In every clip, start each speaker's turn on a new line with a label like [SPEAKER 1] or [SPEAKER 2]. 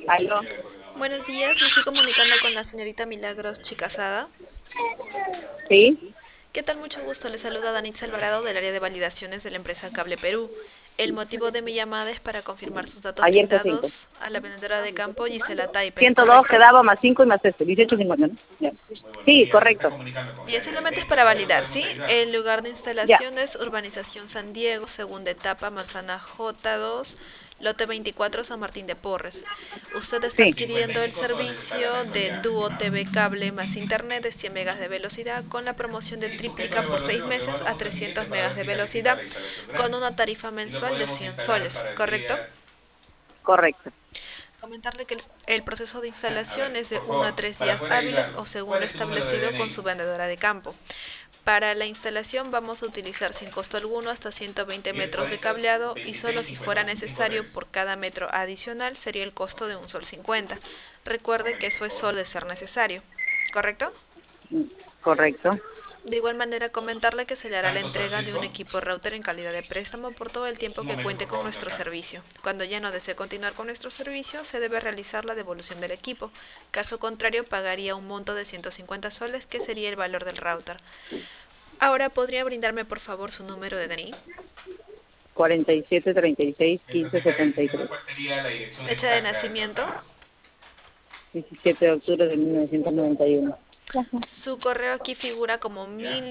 [SPEAKER 1] Aló,
[SPEAKER 2] Buenos días, me estoy comunicando con la señorita Milagros Chicasada.
[SPEAKER 1] sí,
[SPEAKER 2] ¿Qué tal? Mucho gusto, le saluda Danitza Alvarado del área de validaciones de la empresa Cable Perú. El motivo de mi llamada es para confirmar sus datos
[SPEAKER 1] ayer fue 5.
[SPEAKER 2] brindados a la vendedora de campo Gisela Taipe,
[SPEAKER 1] 102
[SPEAKER 2] ¿correcto?
[SPEAKER 1] quedaba más 5 y más este, 18.50, ¿no? Ya. Sí, correcto.
[SPEAKER 2] Bien, simplemente es para validar, ¿sí? El lugar de
[SPEAKER 1] Ya,
[SPEAKER 2] instalación es Urbanización San Diego, segunda etapa, Manzana J2, lote 24, San Martín de Porres. Usted está
[SPEAKER 1] sí,
[SPEAKER 2] adquiriendo el servicio de Duo TV Cable más Internet de 100 megas de velocidad con la promoción de tríplica por 6 meses a 300 megas de velocidad con una tarifa mensual de 100 soles, ¿correcto?
[SPEAKER 1] correcto.
[SPEAKER 2] Comentarle que el proceso de instalación es de 1 a 3 días hábiles o según lo establecido con su vendedora de campo. Para la instalación vamos a utilizar sin costo alguno hasta 120 metros de cableado y solo si fuera necesario por cada metro adicional sería el costo de un sol 50. Recuerde que eso es solo de ser necesario, ¿correcto?
[SPEAKER 1] Correcto.
[SPEAKER 2] De igual manera comentarle que se le hará la entrega de un equipo router en calidad de préstamo por todo el tiempo que cuente con nuestro servicio. Cuando ya no desee continuar con nuestro servicio, se debe realizar la devolución del equipo. Caso contrario, pagaría un monto de 150 soles, que sería el valor del router. Ahora, ¿podría brindarme por favor su número de DNI?
[SPEAKER 1] 47, 36, 15, 73.
[SPEAKER 2] Fecha de nacimiento.
[SPEAKER 1] 17 de octubre de 1991.
[SPEAKER 2] Su correo aquí figura como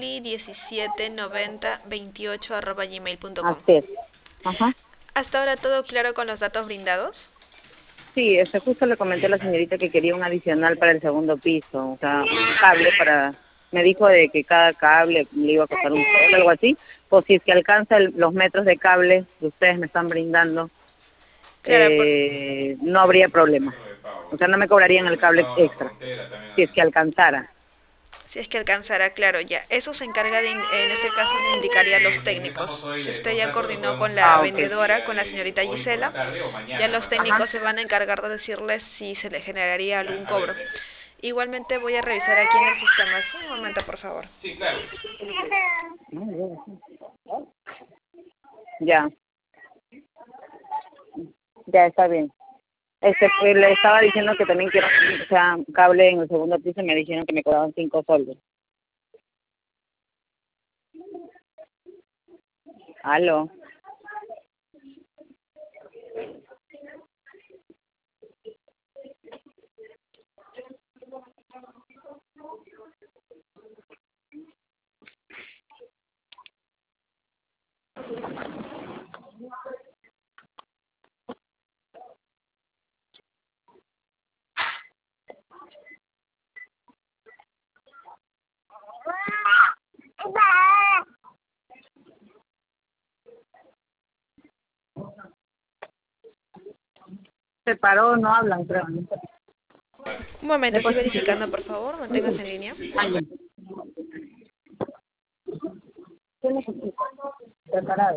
[SPEAKER 2] mili179028@gmail.com.
[SPEAKER 1] Así es. Ajá.
[SPEAKER 2] ¿Hasta ahora todo claro con los datos brindados?
[SPEAKER 1] Sí, justo le comenté a la señorita que quería un adicional para el segundo piso, o sea, un cable para, me dijo de que cada cable le iba a costar un sol, algo así, pues si es que alcanza los metros de cable que ustedes me están brindando,
[SPEAKER 2] Claro,
[SPEAKER 1] no habría problema. O sea, no me cobrarían el cable extra, si es que alcanzara.
[SPEAKER 2] si es que alcanzará, claro, ya. Eso se encarga de, en este caso, le indicaría a los técnicos. Si usted ya coordinó con la
[SPEAKER 1] Ah, ok.
[SPEAKER 2] vendedora, con la señorita Gisela, ya los
[SPEAKER 1] Ajá.
[SPEAKER 2] técnicos se van a encargar de decirles si se le generaría algún cobro. Igualmente voy a revisar aquí en el sistema. Sí, un momento, por favor.
[SPEAKER 1] Ya, ya está bien. Pues, le estaba diciendo que también quiero, o sea, cable en el segundo piso y me dijeron que me cobraban 5 soles. Aló. Se paró, no hablan, creo. ¿No?
[SPEAKER 2] Un momento, estoy
[SPEAKER 1] Después,
[SPEAKER 2] verificando, por favor. Manténgase en línea.
[SPEAKER 1] alguien. ¿Qué necesita? Preparado.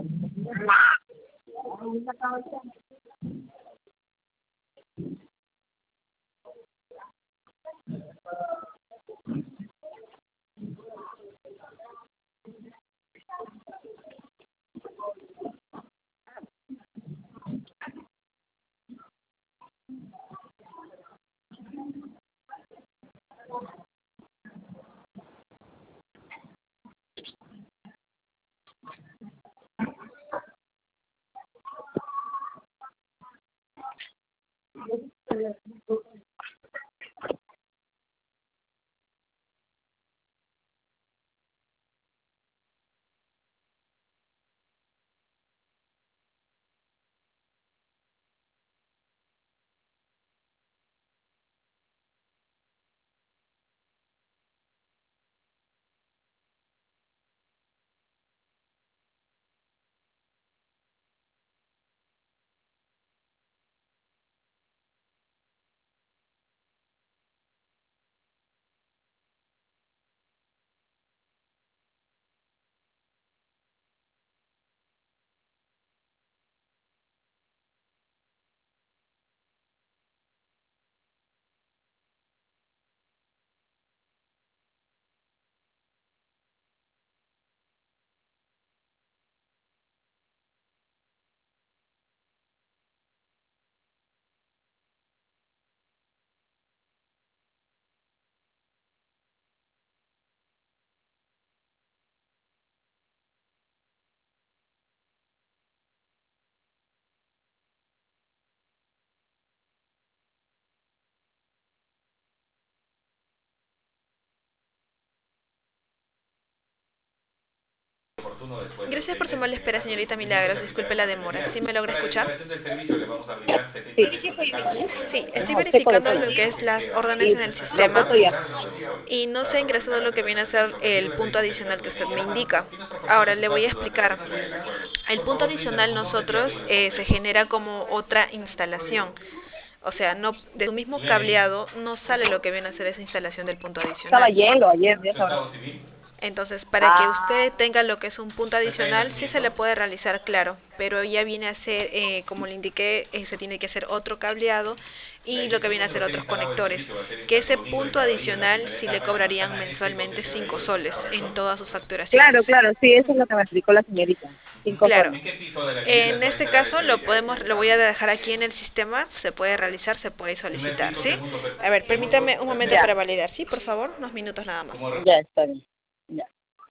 [SPEAKER 2] Gracias por su amable espera, señorita Milagros. Disculpe la demora. ¿Sí me logra escuchar?
[SPEAKER 1] Sí.
[SPEAKER 2] Sí, estoy
[SPEAKER 1] No, seco de
[SPEAKER 2] verificando
[SPEAKER 1] pollo.
[SPEAKER 2] lo que es las órdenes
[SPEAKER 1] Y
[SPEAKER 2] en el
[SPEAKER 1] rocoto
[SPEAKER 2] sistema
[SPEAKER 1] ya.
[SPEAKER 2] y no se ha ingresado lo que viene a ser el punto adicional que usted me indica. Ahora le voy a explicar. El punto adicional nosotros se genera como otra instalación. O sea, no de su mismo cableado no sale lo que viene a ser esa instalación del punto
[SPEAKER 1] Estaba
[SPEAKER 2] adicional.
[SPEAKER 1] hielo ayer, ya sabrás.
[SPEAKER 2] Entonces, para que
[SPEAKER 1] Ah,
[SPEAKER 2] usted tenga lo que es un punto adicional, sí se le puede realizar, claro, pero ya viene a ser, como le indiqué, se tiene que hacer otro cableado y lo que viene a ser otros conectores, que ese punto adicional sí le cobrarían mensualmente 5 soles en toda su facturación.
[SPEAKER 1] claro, claro, sí, eso es lo que me explicó la señorita. Cinco
[SPEAKER 2] Claro,
[SPEAKER 1] soles.
[SPEAKER 2] en este caso lo voy a dejar aquí en el sistema, se puede realizar, se puede solicitar, ¿sí? A ver, permítame un momento
[SPEAKER 1] Ya,
[SPEAKER 2] para validar, ¿sí? Por favor, unos minutos nada más.
[SPEAKER 1] ya está bien. Ya.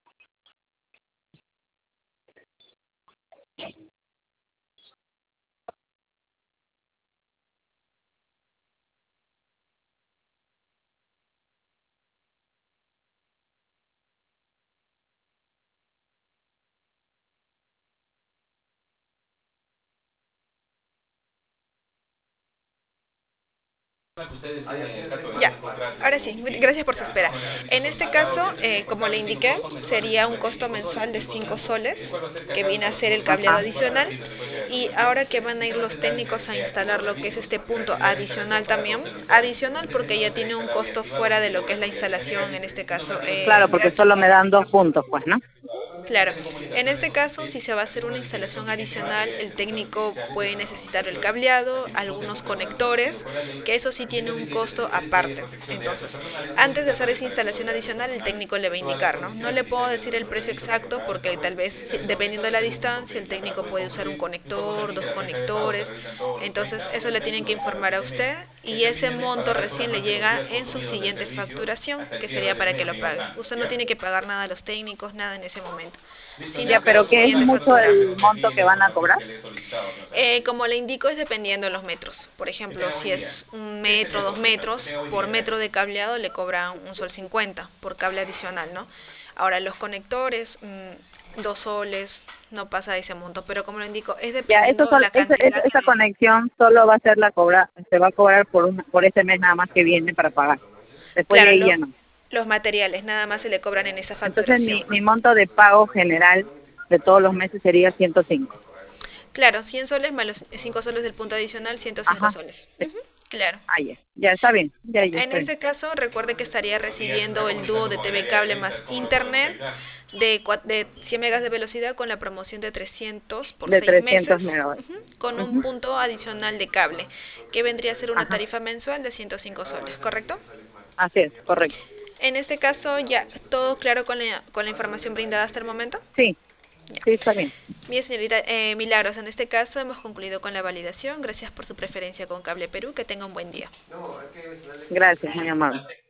[SPEAKER 2] Ya, ahora sí, gracias por su espera. En este caso, como le indiqué, sería un costo mensual de 5 soles, que viene a ser el cableado
[SPEAKER 1] Ajá.
[SPEAKER 2] adicional. Y ahora que van a ir los técnicos a instalar lo que es este punto adicional también, adicional porque ya tiene un costo fuera de lo que es la instalación, en este caso.
[SPEAKER 1] Claro, porque solo me dan 2 puntos, pues, ¿no?
[SPEAKER 2] Claro, en este caso, si se va a hacer una instalación adicional, el técnico puede necesitar el cableado, algunos conectores, que eso sí tiene un costo aparte. Entonces, antes de hacer esa instalación adicional, el técnico le va a indicar, ¿no? No le puedo decir el precio exacto porque tal vez, dependiendo de la distancia, el técnico puede usar un conector, 2 conectores. Entonces, eso le tienen que informar a usted y ese monto recién le llega en su siguiente facturación, que sería para que lo pague. Usted no tiene que pagar nada a los técnicos, nada en ese momento,
[SPEAKER 1] Ya,
[SPEAKER 2] sino en
[SPEAKER 1] pero
[SPEAKER 2] su
[SPEAKER 1] ¿qué es
[SPEAKER 2] siguiente
[SPEAKER 1] mucho
[SPEAKER 2] factura.
[SPEAKER 1] el monto que van a cobrar?
[SPEAKER 2] Como le indico, es dependiendo de los metros. Por ejemplo, si es 1 metro, 2 metros, por metro de cableado le cobran 1,50 sol por cable adicional, ¿no? Ahora, los conectores, 2 soles, no pasa de ese monto, pero como le indico, es
[SPEAKER 1] Ya, eso
[SPEAKER 2] dependiendo la cantidad
[SPEAKER 1] esa conexión solo va a ser se va a cobrar por ese mes nada más que viene para pagar. Después de
[SPEAKER 2] claro,
[SPEAKER 1] ahí ya no.
[SPEAKER 2] los materiales nada más se le cobran en esa
[SPEAKER 1] Entonces
[SPEAKER 2] facturación.
[SPEAKER 1] mi monto de pago general de todos los meses sería 105.
[SPEAKER 2] Claro, 100 soles más los 5 soles del punto adicional, 105
[SPEAKER 1] Ajá.
[SPEAKER 2] soles. Ujú, claro.
[SPEAKER 1] Ah, ya. Ya está bien. Ya, ya
[SPEAKER 2] En
[SPEAKER 1] está bien.
[SPEAKER 2] este caso, recuerde que estaría recibiendo el dúo de TV cable más internet de 100 megas de velocidad con la promoción de 300 por
[SPEAKER 1] De
[SPEAKER 2] 6 meses,
[SPEAKER 1] 300 megabytes.
[SPEAKER 2] con un
[SPEAKER 1] Ujú.
[SPEAKER 2] punto adicional de cable, que vendría a ser una
[SPEAKER 1] Ajá.
[SPEAKER 2] tarifa mensual de 105 soles, ¿correcto?
[SPEAKER 1] Así es, correcto.
[SPEAKER 2] En este caso, ya todo claro con la información brindada hasta el momento.
[SPEAKER 1] Sí,
[SPEAKER 2] Ya.
[SPEAKER 1] sí, está bien.
[SPEAKER 2] Bien, señorita Milagros, en este caso hemos concluido con la validación. Gracias por su preferencia con Cable Perú. Que tenga un buen día.
[SPEAKER 1] Gracias, muy amable.